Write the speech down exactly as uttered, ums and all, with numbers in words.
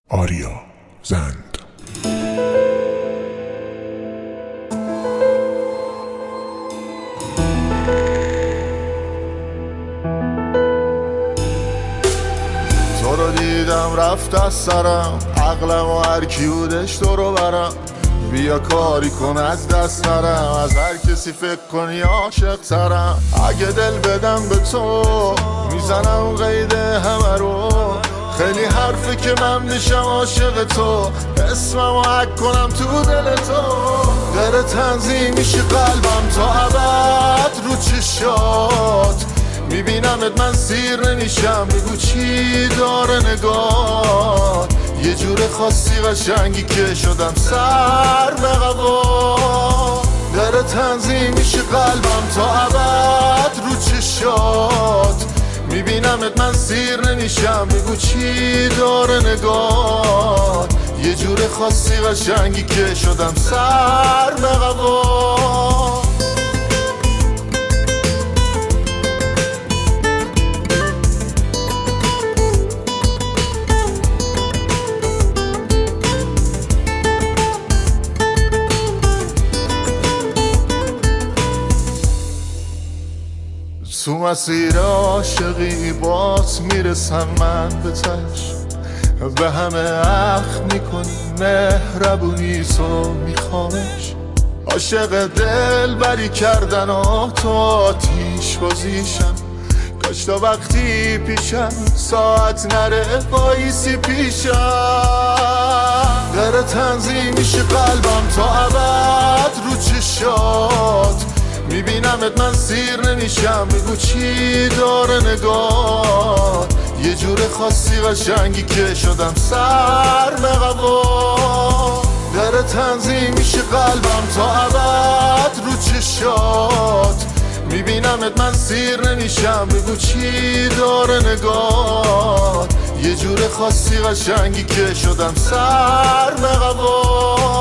آریا زند. تو رو دیدم رفت از سرم، عقلم و هر کی بودش تو رو برم. بیا کاری کن از دست نرم، از هر کسی فکر کنی عاشق ترم. اگه دل بدم به تو میزنم قید همه رو، خیلی حرفه که من میشم عاشق تو، اسممو حک کنم تو دل تو. در تنظیم میشه قلبم تا ابد رو چشات، میبینمت من سیر نمیشم، بگو چی داره نگاه. یه جور خاصی قشنگی که شدم سر به قبا. در تنظیم میشه قلبم تا ابد رو چشات، میبینمت من سیر نمیشم، بگو چی داره نگاه. یه جور خاصی قشنگی که شدم سر به قبا. تو مسیر عاشقی باز میرسم من به تش، به همه عقل میکنی مهربونی تو میخوامش. عاشق دل بری کردن و تو آتیش بازیشم، کاش تا وقتی پیشم ساعت نره بایسی پیشم. در تنظیم میشه قلبم تا ابد رو چشات، میبینمت من سیر نمیشم، بگو چی داره نگاه. یه جور خاصی قشنگی که شدم سر به قبا. در تنظیم میشه قلبم تا ابد رو چشات، میبینمت من سیر نمیشم، بگو چی داره نگاه. یه جور خاصی قشنگی که شدم سر به قبا.